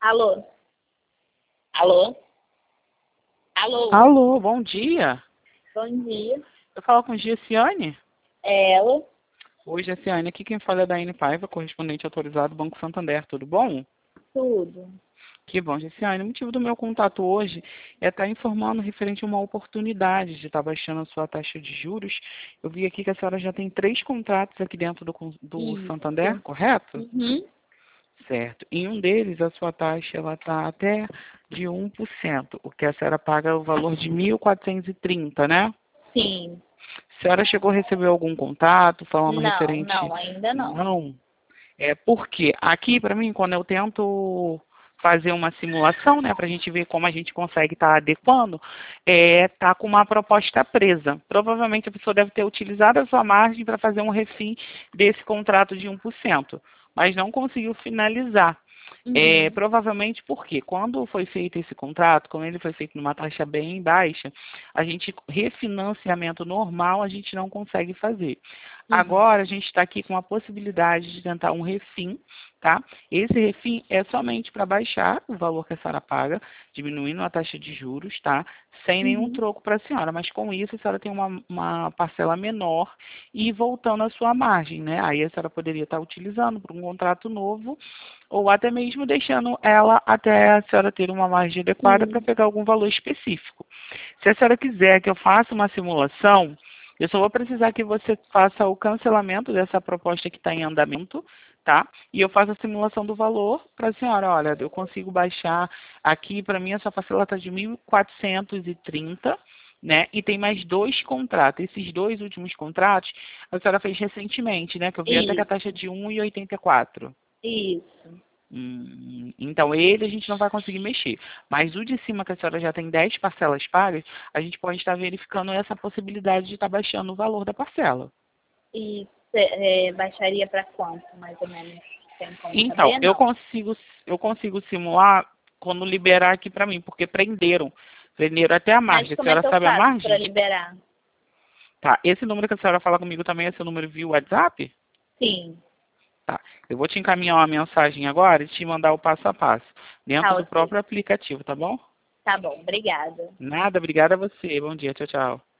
Alô? Alô? Alô? Alô, bom dia. Bom dia. Eu falo com Gessiane? É ela? Oi, Gessiane. Aqui quem fala é da Daiane Paiva, correspondente autorizado Banco Santander. Tudo bom? Tudo. Que bom, Gessiane. O motivo do meu contato hoje é estar informando referente a uma oportunidade de estar baixando a sua taxa de juros. Eu vi aqui que a senhora já tem 3 contratos aqui dentro do Santander, Isso. correto? Uhum. Certo. Em um deles, a sua taxa está até de 1%, o que a senhora paga o valor de 1.430, né? Sim. A senhora chegou a receber algum contato falando Não, referente? não, ainda não. Não. Porque aqui, para mim, quando eu tento fazer uma simulação, né, para a gente ver como a gente consegue estar adequando, tá com uma proposta presa. Provavelmente a pessoa deve ter utilizado a sua margem para fazer um refim desse contrato de 1%, mas não conseguiu finalizar. Uhum. Provavelmente porque quando foi feito esse contrato, como ele foi feito numa taxa bem baixa, a gente, refinanciamento normal, a gente não consegue fazer. Uhum. Agora, a gente está aqui com a possibilidade de tentar um refim, tá? Esse refim é somente para baixar o valor que a senhora paga, diminuindo a taxa de juros, tá? Sem nenhum Uhum. troco para a senhora, mas com isso a senhora tem uma parcela menor e voltando à sua margem, né? Aí a senhora poderia estar utilizando para um contrato novo ou até mesmo deixando ela até a senhora ter uma margem adequada para Sim. pegar algum valor específico. Se a senhora quiser que eu faça uma simulação, eu só vou precisar que você faça o cancelamento dessa proposta que está em andamento, tá? E eu faço a simulação do valor para a senhora. Olha, eu consigo baixar aqui, para mim, essa parcela está de 1.430, né? E tem mais 2 contratos. Esses 2 últimos contratos, a senhora fez recentemente, né? Que eu vi até que a Isso. taxa é de 1,84. Isso. Então, ele a gente não vai conseguir mexer. Mas o de cima, que a senhora já tem 10 parcelas pagas, a gente pode estar verificando essa possibilidade de estar baixando o valor da parcela. E baixaria para quanto, mais ou menos? Tem como Então, saber? Não. eu consigo simular quando liberar aqui para mim, porque prenderam. Prenderam até a Mas margem. A como é senhora que eu sabe a faço para margem? liberar? Tá. Esse número que a senhora fala comigo também é seu número via WhatsApp? Sim. Tá. Eu vou te encaminhar uma mensagem agora e te mandar o passo a passo, dentro Tá, do ok. próprio aplicativo, tá bom? Tá bom, obrigada. Nada, obrigada a você. Bom dia, tchau, tchau.